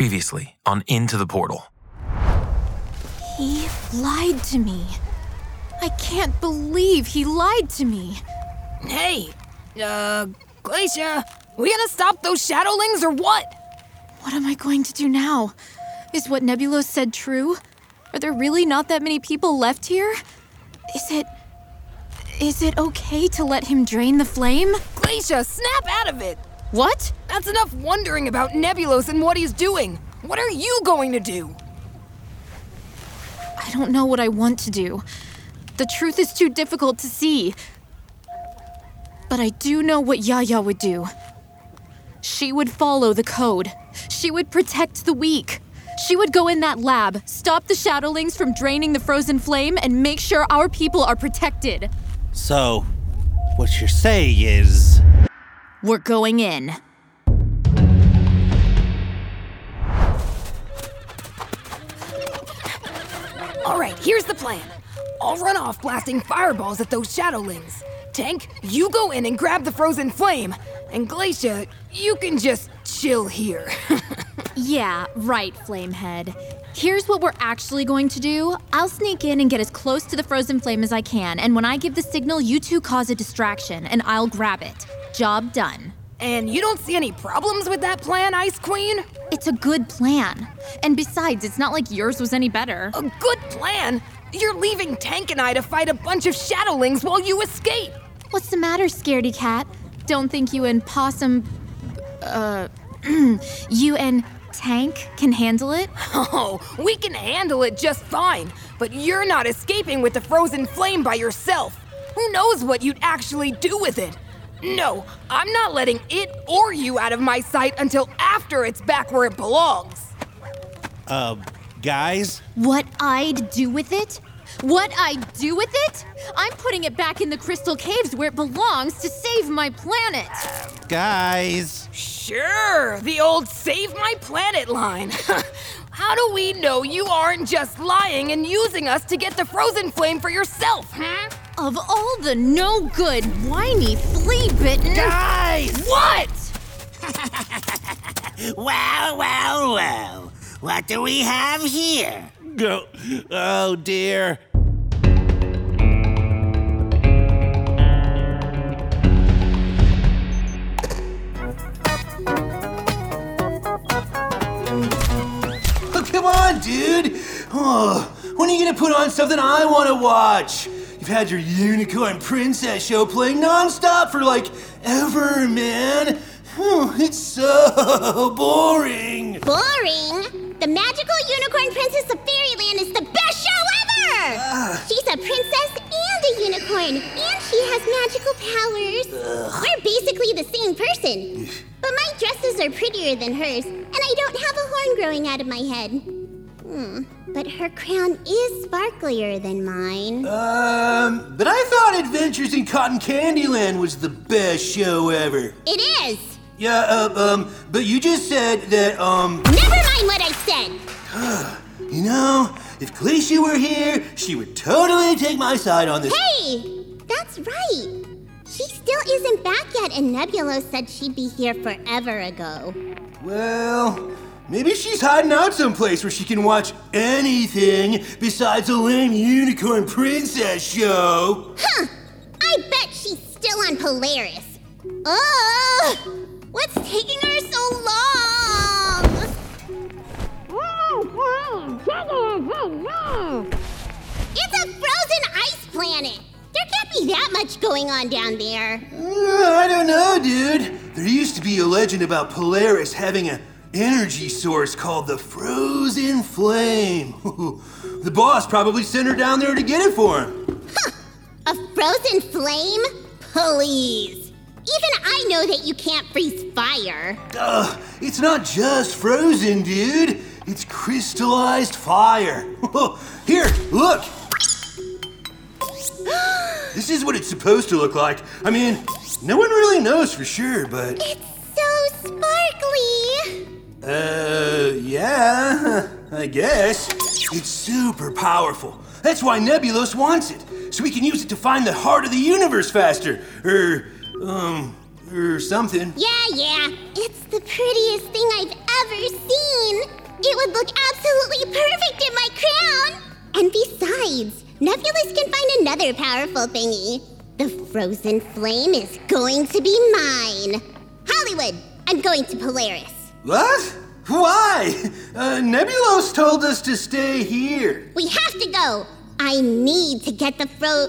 Previously on Into the Portal. He lied to me. I can't believe he lied to me. Hey, Glacia, we gonna stop those shadowlings or what? What am I going to do now? Is what Nebulos said true? Are there really not that many people left here? Is it okay to let him drain the flame? Glacia, snap out of it! What? That's enough wondering about Nebulos and what he's doing. What are you going to do? I don't know what I want to do. The truth is too difficult to see. But I do know what Yaya would do. She would follow the code. She would protect the weak. She would go in that lab, stop the shadowlings from draining the frozen flame, and make sure our people are protected. So, what you're saying is... We're going in. All right, here's the plan. I'll run off blasting fireballs at those shadowlings. Tank, you go in and grab the frozen flame. And Glacia, you can just chill here. Yeah, right, Flamehead. Here's what we're actually going to do. I'll sneak in and get as close to the frozen flame as I can, and when I give the signal, you two cause a distraction, and I'll grab it. Job done. And you don't see any problems with that plan, Ice Queen? It's a good plan. And besides, it's not like yours was any better. A good plan? You're leaving Tank and I to fight a bunch of shadowlings while you escape. What's the matter, scaredy cat? Don't think you and Possum... you and Tank can handle it? Oh, we can handle it just fine. But you're not escaping with the frozen flame by yourself. Who knows what you'd actually do with it? No, I'm not letting it or you out of my sight until after it's back where it belongs. Guys? What I'd do with it? What I'd do with it? I'm putting it back in the crystal caves where it belongs to save my planet. Guys? Sure, the old save my planet line. How do we know you aren't just lying and using us to get the frozen flame for yourself, huh? Of all the no-good, whiny, flea-bitten... Guys! What? Well. What do we have here? Oh, dear. Oh, come on, dude. Oh, when are you gonna put on something I want to watch? You've had your Unicorn Princess show playing nonstop for like ever, man. It's so boring. Boring? The magical Unicorn Princess of Fairyland is the best show ever! She's a princess and a unicorn, and she has magical powers. We're basically the same person. But my dresses are prettier than hers, and I don't have a horn growing out of my head. But her crown is sparklier than mine. But I thought Adventures in Cotton Candy Land was the best show ever. It is! Yeah, but you just said that, Never mind what I said! You know, if Glacia were here, she would totally take my side on this. Hey! That's right! She still isn't back yet, and Nebulos said she'd be here forever ago. Well, maybe she's hiding out someplace where she can watch anything besides a lame Unicorn Princess show. Huh! I bet she's still on Polaris. Oh! What's taking her so long? It's a frozen ice planet. There can't be that much going on down there. I don't know, dude. There used to be a legend about Polaris having an energy source called the Frozen Flame. The boss probably sent her down there to get it for him. Huh! A frozen flame? Please. Even I know that you can't freeze fire. It's not just frozen, dude. It's crystallized fire. Here, look. This is what it's supposed to look like. I mean, no one really knows for sure, but... It's so sparkly. Yeah, I guess. It's super powerful. That's why Nebulos wants it, so we can use it to find the heart of the universe faster. or something. Yeah. It's the prettiest thing I've ever seen. It would look absolutely perfect in my crown. And besides, Nebulous can find another powerful thingy. The frozen flame is going to be mine. Hollywood, I'm going to Polaris. What? Why? Nebulos told us to stay here. We have to go. I need to get the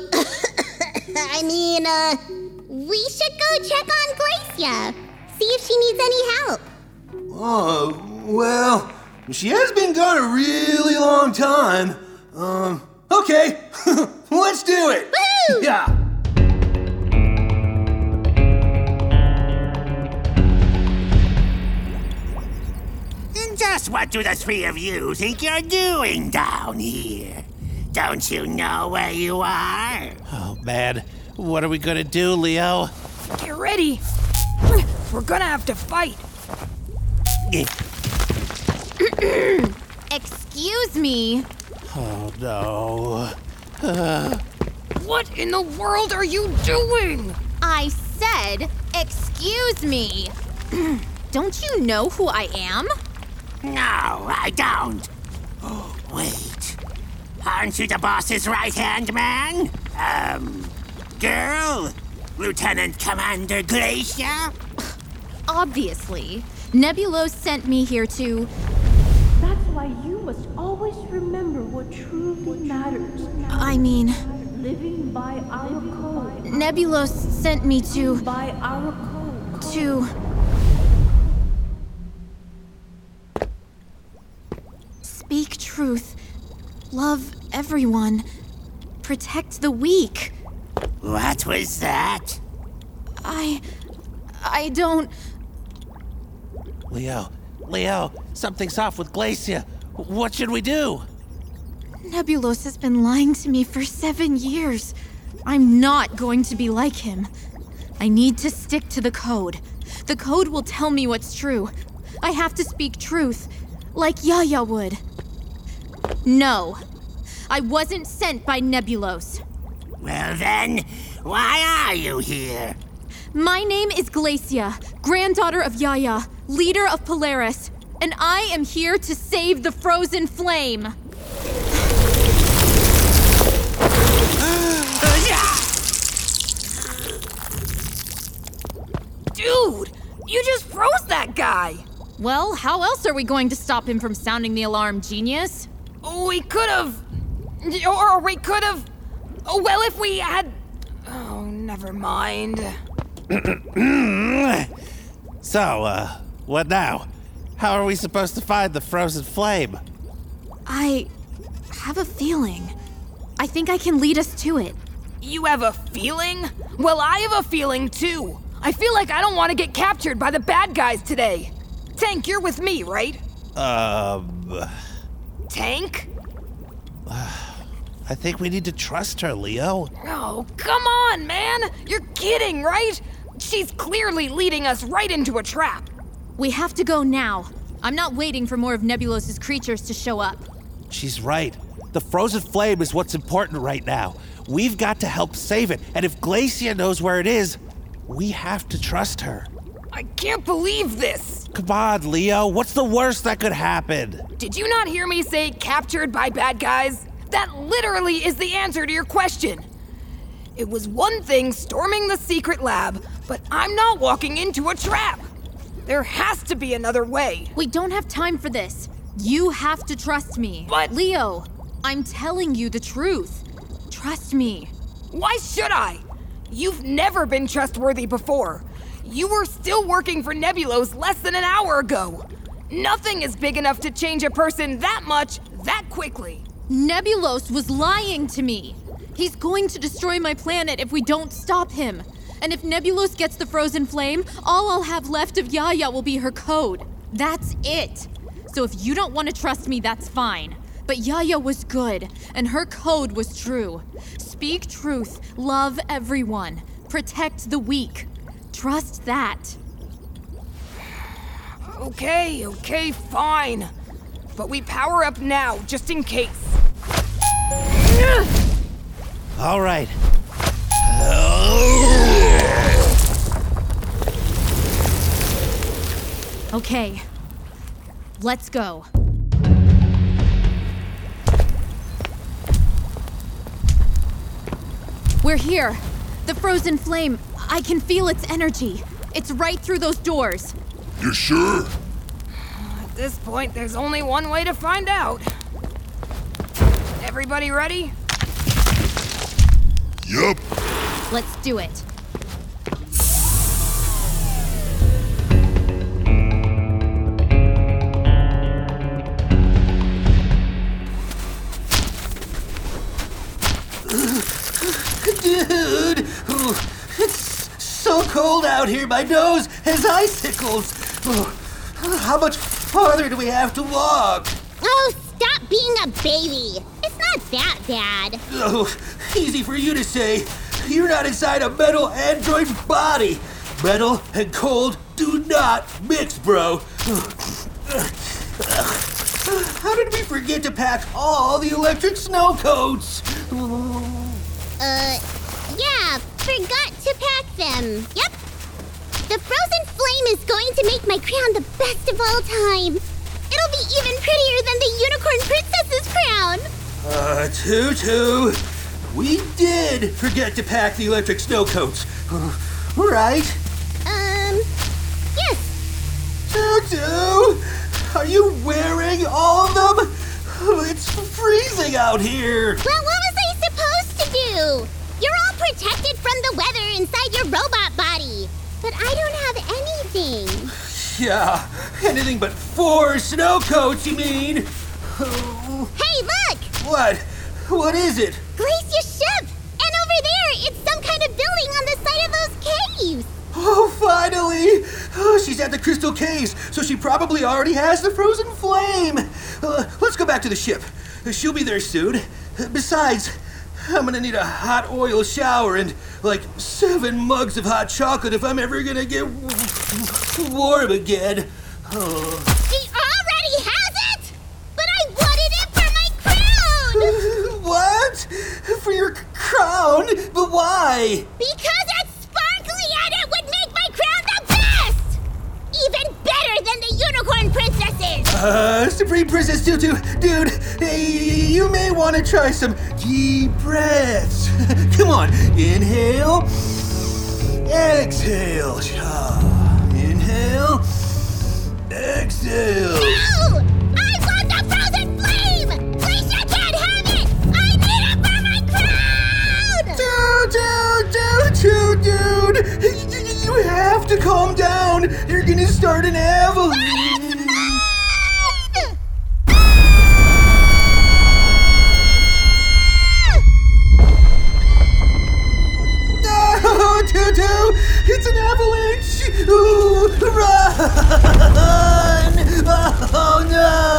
we should go check on Glacia. See if she needs any help. Oh, well, she has been gone a really long time. Okay, let's do it. Woohoo! Yeah. Just what do the three of you think you're doing down here? Don't you know where you are? Oh, man. What are we gonna do, Leo? Get ready. We're gonna have to fight. Excuse me. Oh, no. What in the world are you doing? I said, excuse me. Don't you know who I am? No, I don't. Oh, wait. Aren't you the boss's right-hand man? Girl? Lieutenant Commander Glacia? Obviously. Nebulos sent me here to... That's why you must always remember what truly matters. I mean, Living by our code. Nebulos sent me to... By our code. to... Speak truth. Love everyone. Protect the weak. What was that? I don't... Leo, something's off with Glacia. What should we do? Nebulos has been lying to me for 7 years. I'm not going to be like him. I need to stick to the code. The code will tell me what's true. I have to speak truth, like Yaya would. No, I wasn't sent by Nebulos. Well then, why are you here? My name is Glacia, granddaughter of Yaya, leader of Polaris, and I am here to save the frozen flame. Dude, you just froze that guy. Well, how else are we going to stop him from sounding the alarm, genius? We could have. Or we could have. Oh, well, if we had. Oh, never mind. So, what now? How are we supposed to find the frozen flame? I have a feeling. I think I can lead us to it. You have a feeling? Well, I have a feeling too. I feel like I don't want to get captured by the bad guys today. Tank, you're with me, right? Tank? I think we need to trust her, Leo. Oh, come on, man! You're kidding, right? She's clearly leading us right into a trap. We have to go now. I'm not waiting for more of Nebulos's creatures to show up. She's right. The frozen flame is what's important right now. We've got to help save it, and if Glacia knows where it is, we have to trust her. I can't believe this! Come on, Leo. What's the worst that could happen? Did you not hear me say captured by bad guys? That literally is the answer to your question. It was one thing storming the secret lab, but I'm not walking into a trap. There has to be another way. We don't have time for this. You have to trust me. But- Leo, I'm telling you the truth. Trust me. Why should I? You've never been trustworthy before. You were still working for Nebulos less than an hour ago. Nothing is big enough to change a person that much, that quickly. Nebulos was lying to me. He's going to destroy my planet if we don't stop him. And if Nebulos gets the frozen flame, all I'll have left of Yaya will be her code. That's it. So if you don't want to trust me, that's fine. But Yaya was good, and her code was true. Speak truth, love everyone, protect the weak. Trust that. Okay, fine. But we power up now, just in case. All right. Okay. Let's go. We're here. The frozen flame. I can feel its energy. It's right through those doors. You sure? At this point, there's only one way to find out. Everybody ready? Yup. Let's do it. Dude, it's so cold out here. My nose has icicles. How much farther do we have to walk? Oh, stop being a baby. It's not that bad. Oh, easy for you to say. You're not inside a metal android body. Metal and cold do not mix, bro. How did we forget to pack all the electric snow coats? Yeah, forgot to pack them. Yep. The frozen flame is going to make my crown the best of all time. It'll be even prettier than the Unicorn Princess's crown. Tutu, we did forget to pack the electric snow coats. Right? Yes. Tutu, are you wearing all of them? It's freezing out here. Well, what was I supposed to do? You're all protected from the weather inside your robot body. But I don't have anything. Yeah, anything but 4 snow coats, you mean? Hey, look! What? What is it? Glacier's ship! And over there, it's some kind of building on the side of those caves! Oh, finally! Oh, she's at the Crystal Caves, so she probably already has the frozen flame. Let's go back to the ship. She'll be there soon. Besides, I'm gonna need a hot oil shower and like 7 mugs of hot chocolate if I'm ever gonna get warm again. She already has it! But I wanted it for my crown! What? For your crown? But why? Because it's sparkly and it would make my crown the best! Even better than the Unicorn Princess's! Supreme Princess Tutu, dude, you may want to try some deep breaths. Come on, inhale, exhale. Inhale, exhale. No! I want the frozen flame! Glacier can't have it! I need it for my crown! Dude, you have to calm down. You're gonna start an avalanche. Tutu! It's an avalanche! Ooh, run! Oh no!